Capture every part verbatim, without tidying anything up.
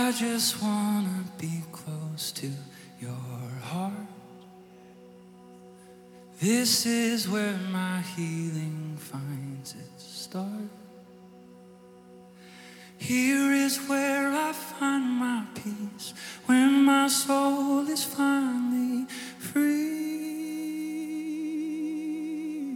I just wanna be close to your heart. This is where my healing finds its start. Here is where I find my peace, when my soul is finally free.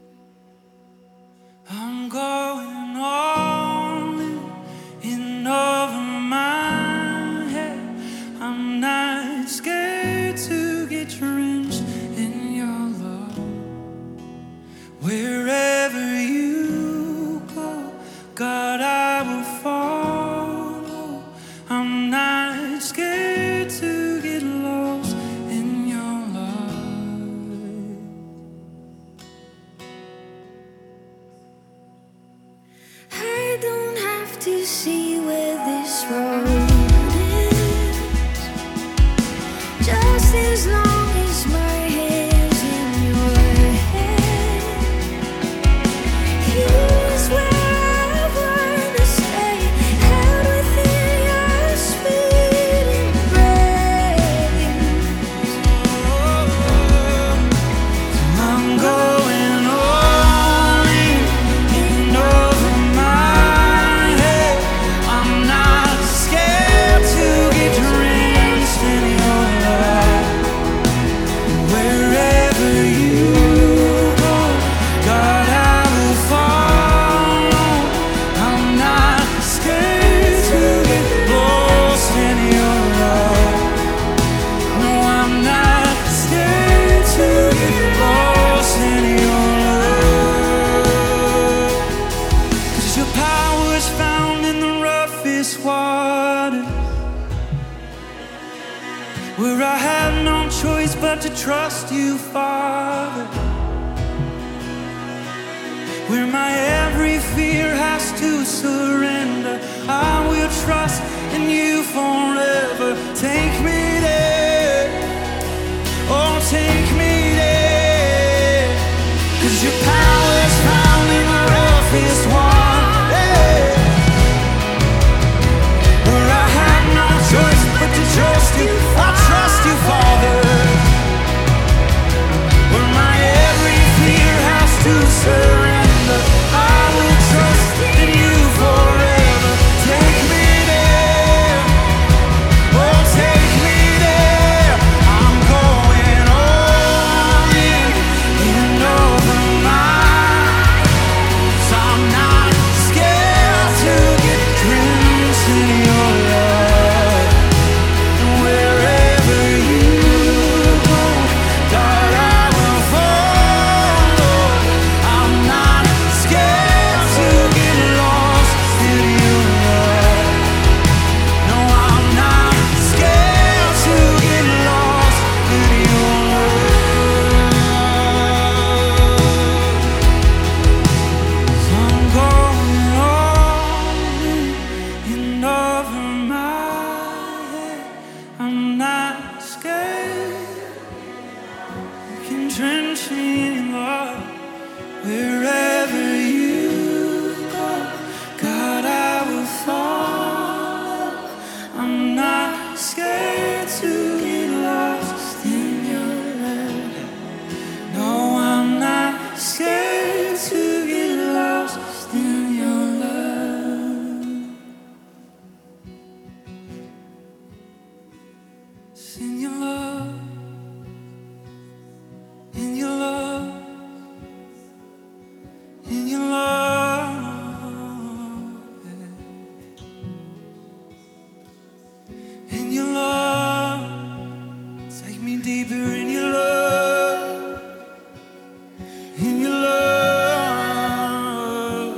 I'm going all in, in over my head. I'm not scared to get drenched in your love. Wherever you go, God, I will follow. I'm not scared to get lost in your love. I don't have to see where this road is, just as long as my head's in your head. Here's where I wanna stay, held within your sweet embrace. I'm going all in, in over my head. I'm not scared to get drenched in your love. Wherever you go, God, I will follow. I'm not scared to get lost in your love. No, I'm not scared to get lost in your love. 'Cause your power is found in the roughest water, where I have no choice but to trust you, Father. Where my every fear has to surrender, I will trust in you forever. Take me there, oh, take me there. 'Cause your power is found in the roughest water, where I have no choice but to trust you. I trust you, Father. Where my every fear has to surrender, I will trust in you forever. Take me there, oh, take me there. I'm going all in, in over mine. 'Cause I'm not scared to get drenched in your love. And wherever you go, God, I will follow. I'm not scared to get lost in your love. No, I'm not scared to get lost in your love. 'Cause I'm going all in, in over my head. I'm not scared. You can drench me in love. Wherever you go, God, I will follow. I'm not scared to get lost in your love. No, I'm not scared to get lost in your love. In your love, in your love, in your love, in your love. Take me deeper in your love, in your love.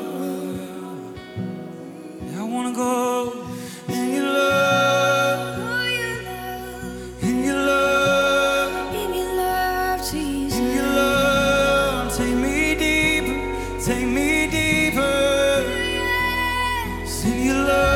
I wanna go in your love, Oh, your love, in your love, in your love, Jesus. in your love. Take me deeper, take me deeper. In your love.